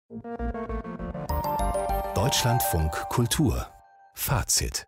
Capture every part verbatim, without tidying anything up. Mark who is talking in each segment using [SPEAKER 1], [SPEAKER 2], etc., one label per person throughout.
[SPEAKER 1] Deutschlandfunk Kultur Fazit.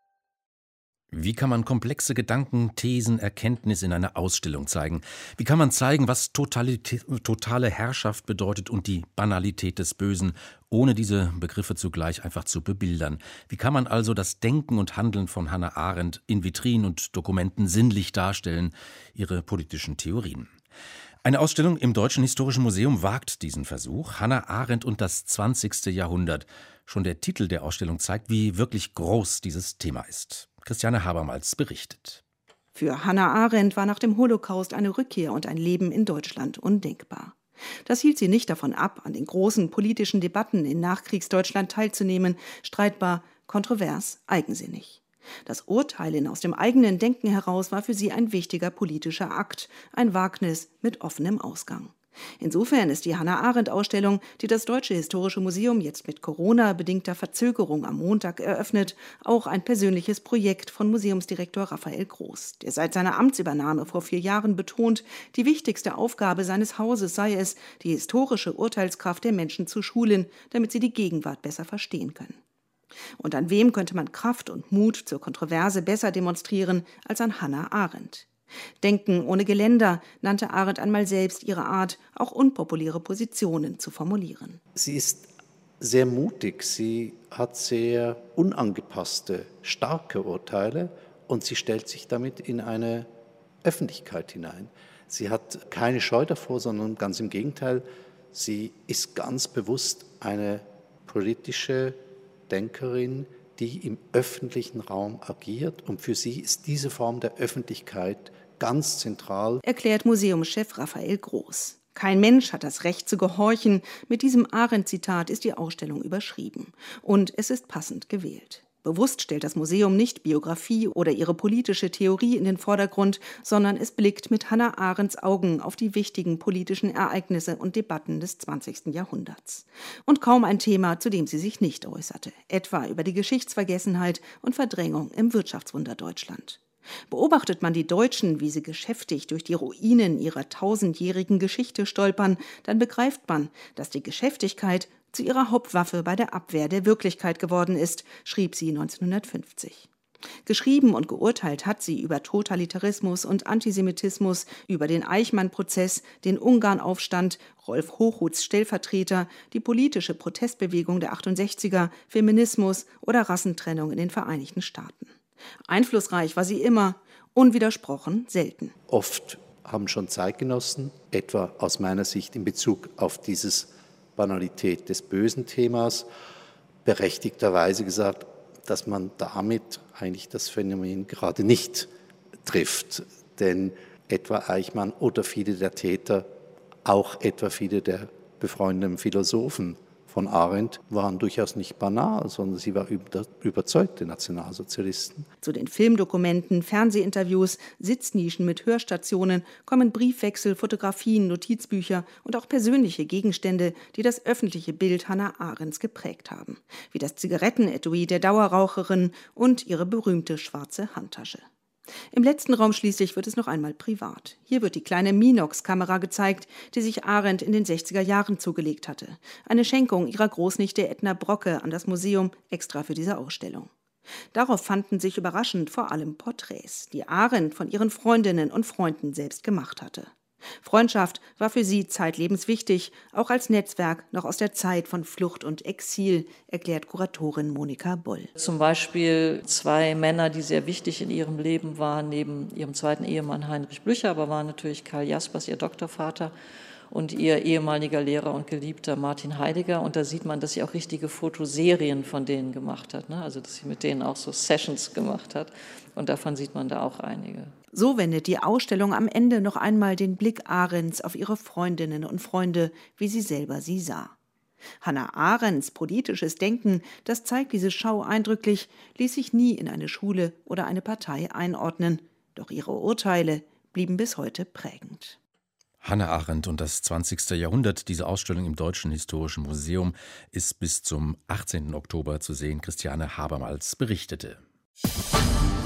[SPEAKER 1] Wie kann man komplexe Gedanken, Thesen, Erkenntnisse in einer Ausstellung zeigen? Wie kann man zeigen, was Totalität, totale Herrschaft bedeutet und die Banalität des Bösen, ohne diese Begriffe zugleich einfach zu bebildern? Wie kann man also das Denken und Handeln von Hannah Arendt in Vitrinen und Dokumenten sinnlich darstellen, ihre politischen Theorien? Eine Ausstellung im Deutschen Historischen Museum wagt diesen Versuch. Hannah Arendt und das zwanzigste Jahrhundert. Schon der Titel der Ausstellung zeigt, wie wirklich groß dieses Thema ist. Christiane Habermals berichtet.
[SPEAKER 2] Für Hannah Arendt war nach dem Holocaust eine Rückkehr und ein Leben in Deutschland undenkbar. Das hielt sie nicht davon ab, an den großen politischen Debatten in Nachkriegsdeutschland teilzunehmen, streitbar, kontrovers, eigensinnig. Das Urteilen aus dem eigenen Denken heraus war für sie ein wichtiger politischer Akt, ein Wagnis mit offenem Ausgang. Insofern ist die Hannah-Arendt-Ausstellung, die das Deutsche Historische Museum jetzt mit Corona-bedingter Verzögerung am Montag eröffnet, auch ein persönliches Projekt von Museumsdirektor Raphael Groß, der seit seiner Amtsübernahme vor vier Jahren betont, die wichtigste Aufgabe seines Hauses sei es, die historische Urteilskraft der Menschen zu schulen, damit sie die Gegenwart besser verstehen können. Und an wem könnte man Kraft und Mut zur Kontroverse besser demonstrieren als an Hannah Arendt? Denken ohne Geländer nannte Arendt einmal selbst ihre Art, auch unpopuläre Positionen zu formulieren.
[SPEAKER 3] Sie ist sehr mutig, sie hat sehr unangepasste, starke Urteile und sie stellt sich damit in eine Öffentlichkeit hinein. Sie hat keine Scheu davor, sondern ganz im Gegenteil, sie ist ganz bewusst eine politische Denkerin, die im öffentlichen Raum agiert, und für sie ist diese Form der Öffentlichkeit ganz zentral,
[SPEAKER 2] erklärt Museumschef Raphael Groß. Kein Mensch hat das Recht zu gehorchen. Mit diesem Arendt-Zitat ist die Ausstellung überschrieben. Und es ist passend gewählt. Bewusst stellt das Museum nicht Biografie oder ihre politische Theorie in den Vordergrund, sondern es blickt mit Hannah Arendts Augen auf die wichtigen politischen Ereignisse und Debatten des zwanzigsten Jahrhunderts. Und kaum ein Thema, zu dem sie sich nicht äußerte, etwa über die Geschichtsvergessenheit und Verdrängung im Wirtschaftswunder Deutschland. Beobachtet man die Deutschen, wie sie geschäftig durch die Ruinen ihrer tausendjährigen Geschichte stolpern, dann begreift man, dass die Geschäftigkeit zu ihrer Hauptwaffe bei der Abwehr der Wirklichkeit geworden ist, schrieb sie neunzehnhundertfünfzig. Geschrieben und geurteilt hat sie über Totalitarismus und Antisemitismus, über den Eichmann-Prozess, den Ungarnaufstand, Rolf Hochhuths Stellvertreter, die politische Protestbewegung der achtundsechziger, Feminismus oder Rassentrennung in den Vereinigten Staaten. Einflussreich war sie immer, unwidersprochen selten.
[SPEAKER 3] Oft haben schon Zeitgenossen, etwa aus meiner Sicht in Bezug auf dieses Banalität des bösen Themas, berechtigterweise gesagt, dass man damit eigentlich das Phänomen gerade nicht trifft. Denn etwa Eichmann oder viele der Täter, auch etwa viele der befreundeten Philosophen von Arendt, waren durchaus nicht banal, sondern sie war überzeugte Nationalsozialisten.
[SPEAKER 2] Zu den Filmdokumenten, Fernsehinterviews, Sitznischen mit Hörstationen kommen Briefwechsel, Fotografien, Notizbücher und auch persönliche Gegenstände, die das öffentliche Bild Hannah Arendts geprägt haben, wie das Zigarettenetui der Dauerraucherin und ihre berühmte schwarze Handtasche. Im letzten Raum schließlich wird es noch einmal privat. Hier wird die kleine Minox-Kamera gezeigt, die sich Arendt in den sechziger Jahren zugelegt hatte. Eine Schenkung ihrer Großnichte Edna Brocke an das Museum, extra für diese Ausstellung. Darauf fanden sich überraschend vor allem Porträts, die Arendt von ihren Freundinnen und Freunden selbst gemacht hatte. Freundschaft war für sie zeitlebens wichtig, auch als Netzwerk noch aus der Zeit von Flucht und Exil, erklärt Kuratorin Monika Boll.
[SPEAKER 4] Zum Beispiel zwei Männer, die sehr wichtig in ihrem Leben waren, neben ihrem zweiten Ehemann Heinrich Blücher, aber waren natürlich Karl Jaspers, ihr Doktorvater, und ihr ehemaliger Lehrer und Geliebter Martin Heidegger. Und da sieht man, dass sie auch richtige Fotoserien von denen gemacht hat, ne? Also dass sie mit denen auch so Sessions gemacht hat. Und davon sieht man da auch einige.
[SPEAKER 2] So wendet die Ausstellung am Ende noch einmal den Blick Arendts auf ihre Freundinnen und Freunde, wie sie selber sie sah. Hannah Arendts politisches Denken, das zeigt diese Schau eindrücklich, ließ sich nie in eine Schule oder eine Partei einordnen. Doch ihre Urteile blieben bis heute prägend.
[SPEAKER 1] Hannah Arendt und das zwanzigste Jahrhundert. Diese Ausstellung im Deutschen Historischen Museum ist bis zum achtzehnten Oktober zu sehen. Christiane Habermals berichtete.